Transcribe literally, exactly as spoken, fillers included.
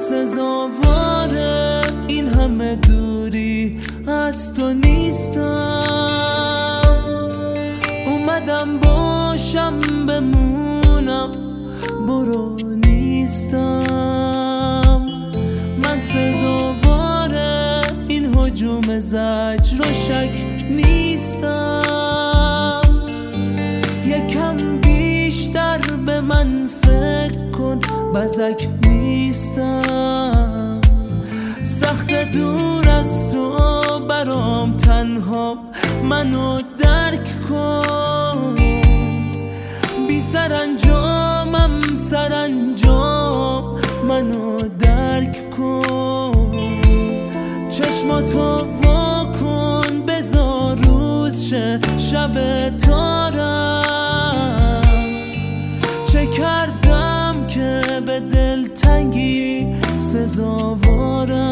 سزاوار این همه دوری از تو نیستم. اومدم باشم بمونم، برو نیستم. من سزاوار این هجوم زجر و شک نیستم. یکم بیشتر به من فکر کن، بزک نیستم. سخت دور از تو برام، تنها منو درک کن. بی سرانجامم سرانجام، منو درک کن. چشماتو وا کن، بذار روز شه شب تارم. چه کردم که به دل تنگی سزاوارم؟